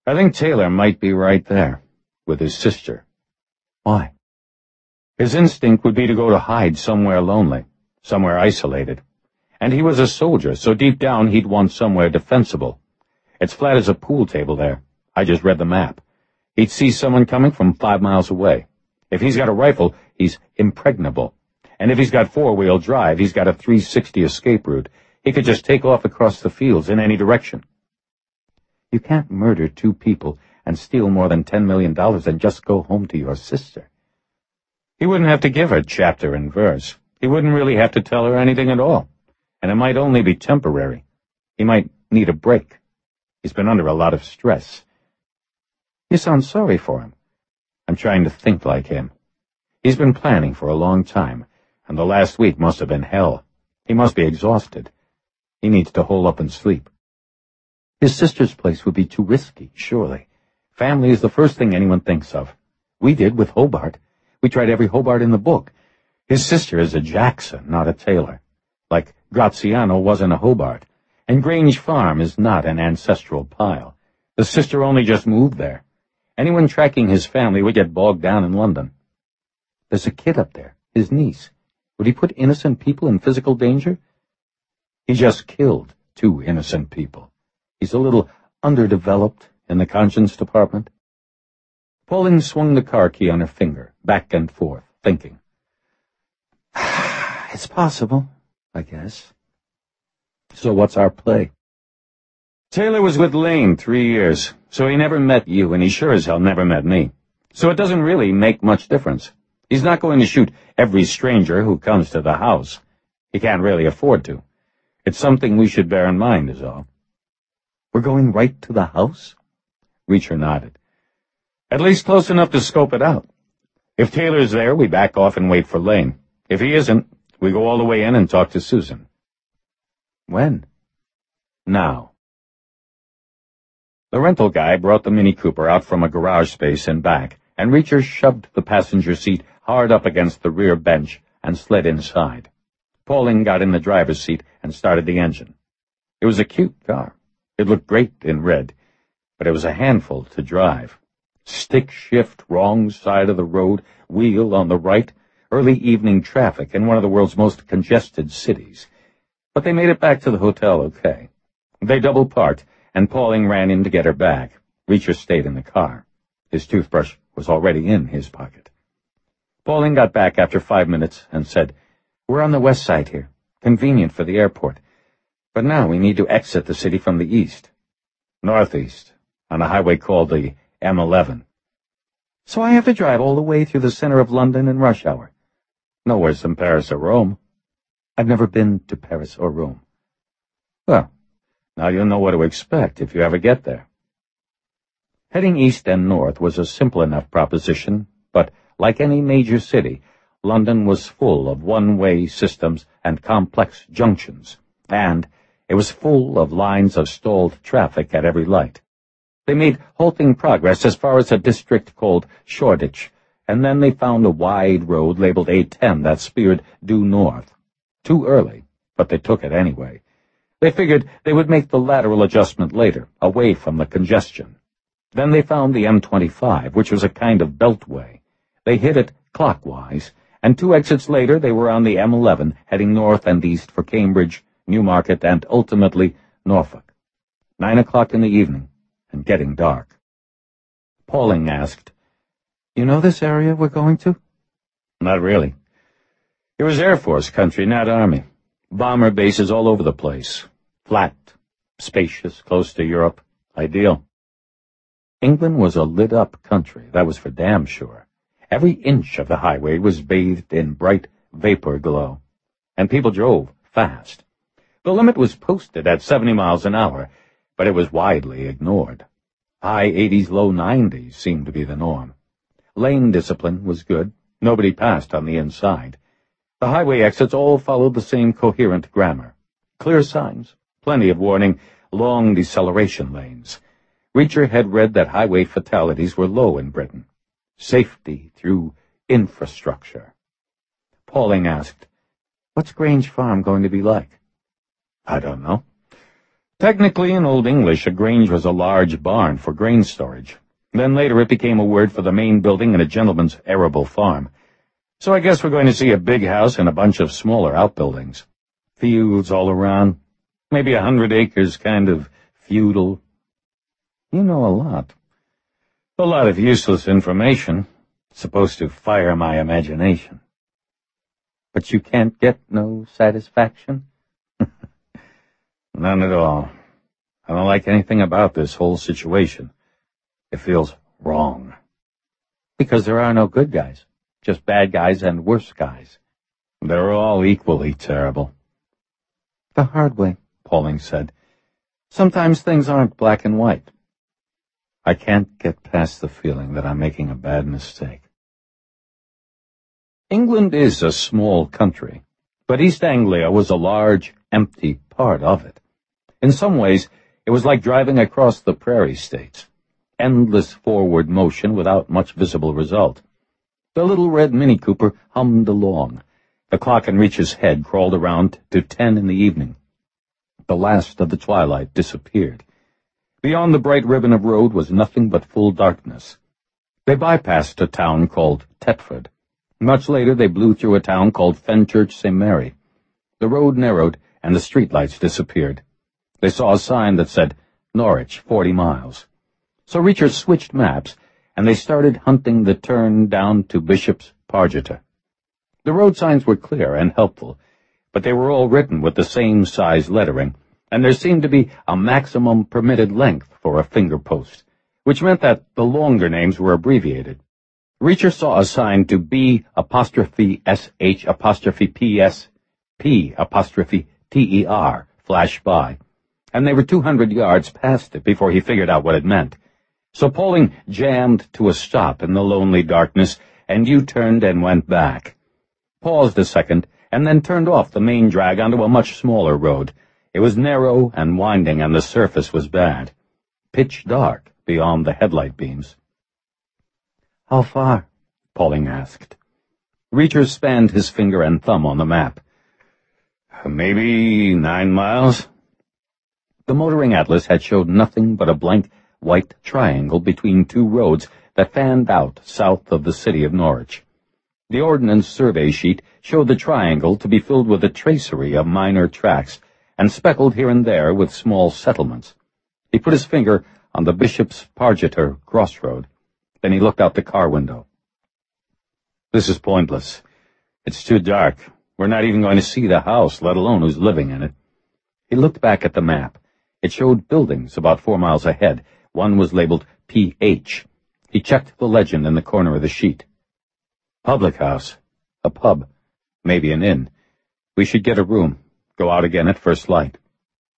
I think Taylor might be right there, with his sister. Why? His instinct would be to go to hide somewhere lonely, somewhere isolated. And he was a soldier, so deep down he'd want somewhere defensible. It's flat as a pool table there. I just read the map. He'd see someone coming from 5 miles away. If he's got a rifle, he's impregnable. And if he's got four-wheel drive, he's got a 360 escape route. He could just take off across the fields in any direction. You can't murder 2 people and steal more than $10 million and just go home to your sister. He wouldn't have to give her chapter and verse. He wouldn't really have to tell her anything at all. And it might only be temporary. He might need a break. He's been under a lot of stress. You sound sorry for him. I'm trying to think like him. He's been planning for a long time, and the last week must have been hell. He must be exhausted. He needs to hole up and sleep. His sister's place would be too risky, surely. Family is the first thing anyone thinks of. We did with Hobart. We tried every Hobart in the book. His sister is a Jackson, not a Taylor. Like Graziano wasn't a Hobart. And Grange Farm is not an ancestral pile. The sister only just moved there. Anyone tracking his family would get bogged down in London. There's a kid up there, his niece. Would he put innocent people in physical danger? He just killed 2 innocent people. He's a little underdeveloped in the conscience department. Pauline swung the car key on her finger, back and forth, thinking. It's possible, I guess. So what's our play? Taylor was with Lane 3 years, so he never met you, and he sure as hell never met me. So it doesn't really make much difference. He's not going to shoot every stranger who comes to the house. He can't really afford to. It's something we should bear in mind, is all. We're going right to the house? Reacher nodded. At least close enough to scope it out. If Taylor's there, we back off and wait for Lane. If he isn't, we go all the way in and talk to Susan. When? Now. The rental guy brought the Mini Cooper out from a garage space and back, and Reacher shoved the passenger seat hard up against the rear bench and slid inside. Pauling got in the driver's seat and started the engine. It was a cute car. It looked great in red, but it was a handful to drive. Stick shift, wrong side of the road, wheel on the right, early evening traffic in one of the world's most congested cities. But they made it back to the hotel okay. They double-parked, and Pauling ran in to get her bag. Reacher stayed in the car. His toothbrush was already in his pocket. Pauling got back after 5 minutes and said, We're on the west side here. Convenient for the airport. But now we need to exit the city from the east. Northeast, on a highway called the M11. So I have to drive all the way through the center of London in rush hour. No worse than Paris or Rome. I've never been to Paris or Rome. Well, now you'll know what to expect if you ever get there. Heading east and north was a simple enough proposition, but like any major city, London was full of one-way systems and complex junctions, and it was full of lines of stalled traffic at every light. They made halting progress as far as a district called Shoreditch, and then they found a wide road labeled A10 that speared due north. Too early, but they took it anyway. They figured they would make the lateral adjustment later, away from the congestion. Then they found the M25, which was a kind of beltway. They hit it clockwise, and 2 exits later they were on the M11, heading north and east for Cambridge, Newmarket, and ultimately Norfolk. 9 o'clock in the evening, and getting dark. Pauling asked, You know this area we're going to? Not really. It was Air Force country, not Army. Bomber bases all over the place. Flat, spacious, close to Europe. Ideal. England was a lit-up country, that was for damn sure. Every inch of the highway was bathed in bright vapor glow, and people drove fast. The limit was posted at 70 miles an hour, but it was widely ignored. High 80s, low 90s seemed to be the norm. Lane discipline was good. Nobody passed on the inside. The highway exits all followed the same coherent grammar. Clear signs, plenty of warning, long deceleration lanes. Reacher had read that highway fatalities were low in Britain. Safety through infrastructure. Pauling asked, What's Grange Farm going to be like? I don't know. Technically, in Old English, a grange was a large barn for grain storage. Then later it became a word for the main building in a gentleman's arable farm. So I guess we're going to see a big house and a bunch of smaller outbuildings. Fields all around. Maybe 100 acres, kind of feudal. You know a lot. A lot of useless information. Supposed to fire my imagination. But you can't get no satisfaction? None at all. I don't like anything about this whole situation. It feels wrong. Because there are no good guys. Just bad guys and worse guys. They're all equally terrible. The hard way, Pauling said. Sometimes things aren't black and white. I can't get past the feeling that I'm making a bad mistake. England is a small country, but East Anglia was a large, empty part of it. In some ways, it was like driving across the prairie states. Endless forward motion without much visible result. The little red Mini Cooper hummed along. The clock in Reacher's head crawled around to 10 in the evening. The last of the twilight disappeared. Beyond the bright ribbon of road was nothing but full darkness. They bypassed a town called Tetford. Much later they blew through a town called Fenchurch St. Mary. The road narrowed and the streetlights disappeared. They saw a sign that said, Norwich, 40 miles. So Reacher switched maps, and they started hunting the turn down to Bishop's Pargeter. The road signs were clear and helpful, but they were all written with the same size lettering, and there seemed to be a maximum permitted length for a finger post, which meant that the longer names were abbreviated. Reacher saw a sign to B''SH''PS'P''TER flash by, and they were 200 yards past it before he figured out what it meant. So Pauling jammed to a stop in the lonely darkness and U-turned and went back. Paused a second, and then turned off the main drag onto a much smaller road. It was narrow and winding, and the surface was bad. Pitch dark beyond the headlight beams. How far? Pauling asked. Reacher spanned his finger and thumb on the map. Maybe 9 miles. The motoring atlas had showed nothing but a blank white triangle between two roads that fanned out south of the city of Norwich. The ordnance survey sheet showed the triangle to be filled with a tracery of minor tracks and speckled here and there with small settlements. He put his finger on the Bishop's Pargeter crossroad. Then he looked out the car window. This is pointless. It's too dark. We're not even going to see the house, let alone who's living in it. He looked back at the map. It showed buildings about 4 miles ahead. One was labeled P.H. He checked the legend in the corner of the sheet. Public house. A pub. Maybe an inn. We should get a room. Go out again at first light.